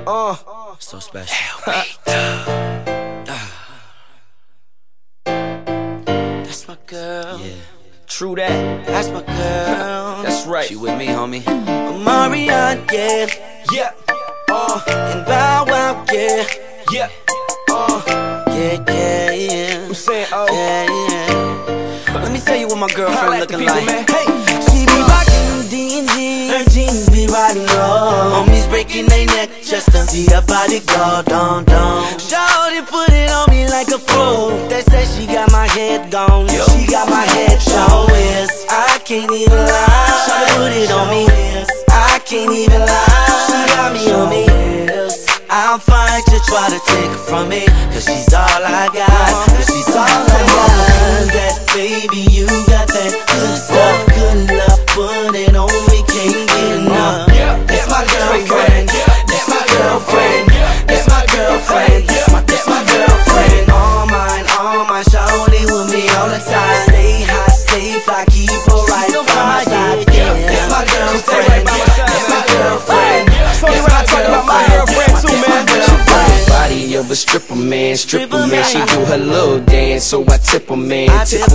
So special. That's my girl. Yeah. True that. That's my girl. That's right. She with me, homie. Marion, yeah. Yeah. And Bow Wow, yeah. Yeah. Yeah. I'm saying, yeah. Let me tell you what my girlfriend looking like. Hey. She be rockin' D&D, her jeans be riding low. Homies breaking their neck just to see her body go down. Shawty put it on me like a pro. They say she got my head gone. She got my head show is. I can't even lie. Shawty put it on me. I can't even lie. She got me on me. I'm fine to try to take her from me, cause she's all I got. Cause she's all I got. That baby, you got that good stuff. Good enough, put it on me, can't get enough. That's my girlfriend. That's my girlfriend. That's my girlfriend. That's my girlfriend. All mine, shawty with me all the time. Stay hot, stay fly, keep her right by my side. That's my girlfriend. That's my girlfriend. So when I talk about my girlfriend too, man. Body of a stripper, man. She do her little dance, so I tip her, man.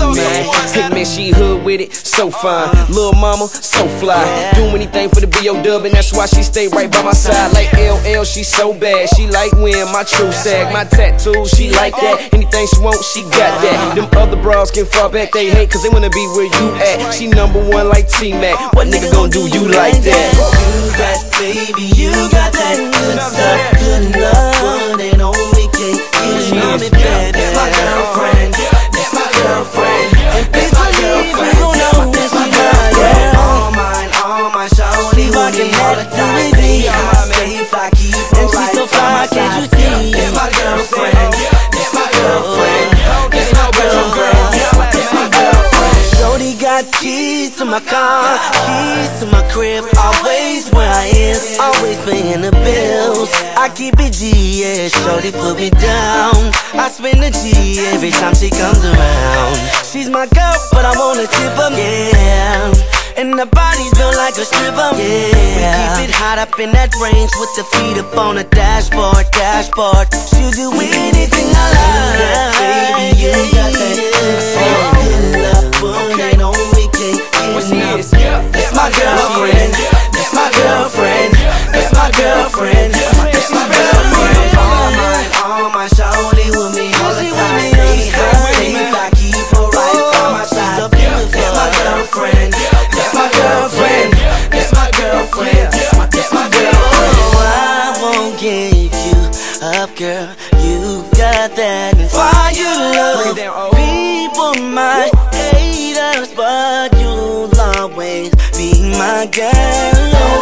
Hey, man, she hood with it, so fine. Lil' mama, so fly. Do anything for the B.O.W., and that's why she stay right by my side. Like LL, she so bad. She like when my true sag, my tattoos, she like that. Anything she want, she got that. Them other bras can fall back, they hate, cause they wanna be where you at. She #1 like T-Mac. What nigga gon' do you like that? You got, baby, you got that good stuff. Good enough, put it on me, can't get it on me, baby. That's my girlfriend. That's my girlfriend. And that's my girlfriend. That's my girlfriend. All mine, shawty with me all the time. Stay hot, stay fly, keep her right by my side. That's my girlfriend. That's my girlfriend. That's my girlfriend. That's my girlfriend. Shorty got keys to my car, keys to my crib. Always where I am, always paying the bills. I keep it G, yeah, shorty put me down. I spend a G every time she comes around. She's my girl, but I wanna tip her, yeah. And the body's built like a stripper, yeah. We keep it hot up in that range with the feet up on the dashboard. She'll do anything I like, baby, yeah, you got that good love, but ain't on me, can't get enough. That's my girlfriend. That's my girlfriend. That's my girlfriend. That's my girlfriend. All mine, shawty with me all the time. Stay hot, stay fly, keep her right by my side. That's my girlfriend. That's my girlfriend. That's my girlfriend. That's my girlfriend. Oh, I won't give you up, girl. You got that fire love. People might hate us, but you'll always be my girl.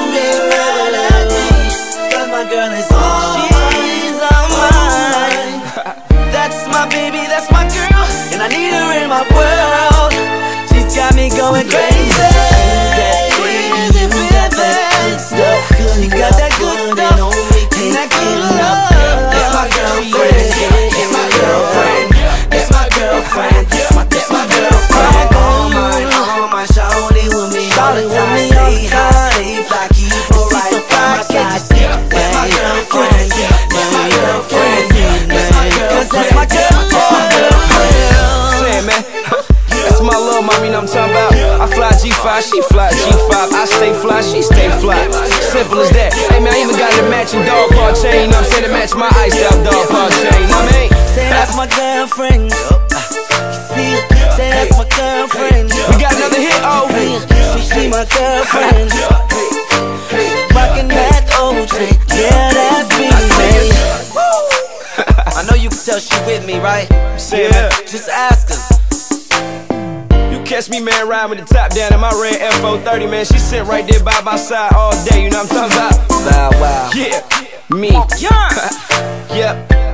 Cause my girl is she's all mine. That's my baby, that's my girl, and I need her in my world. She's got me going crazy. Crazy, baby. She got that good stuff and that good love. That's my girlfriend. That's my girlfriend. That's my girlfriend. That's my girlfriend. All mine, shawty with me all the time. Stay hot, stay fly, keep her right by my side. That's my girlfriend. That's my girlfriend. Cause that's my girlfriend. Say, man, that's my little mommy, know what I'm talking about. I fly G5, she fly G5. I stay fly, she stay fly. Simple as that. Hey man, I even got a matching dog paw chain, know what I'm saying, to match my iced out dog paw chain, know what I mean? Say that's my girlfriend. Say that's my girlfriend. We got another hit, oh. She my girlfriend. Rockin' that old chain, yeah, that's me, man. I know you can tell she with me, right? Yeah. Just ask her. Catch me, man, riding with the top down in my red F430, man. She sit right there by my side all day, you know what I'm talking about? Bow Wow. Yeah, me. Yep.